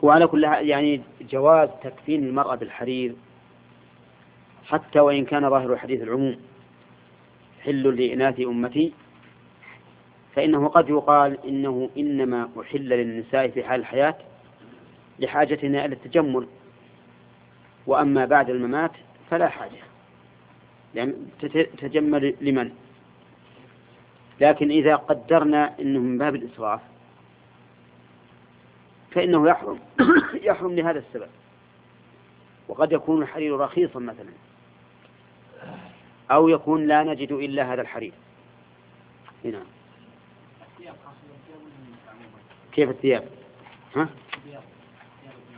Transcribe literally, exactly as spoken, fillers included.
وعلى كل حال يعني جواز تكفين المرأة بالحرير حتى وإن كان ظاهر الحديث العموم حل لإناث أمتي، فإنه قد يقال إنه إنما أحل للنساء في حال الحياة لحاجتنا إلى التجمل، وأما بعد الممات فلا حاجة، يعني تتجمل لمن؟ لكن إذا قدرنا أنه من باب الإسراف فإنه يحرم يحرم لهذا السبب، وقد يكون الحرير رخيصا مثلا، أو يكون لا نجد إلا هذا الحرير. هنا كيف الثياب؟ ها؟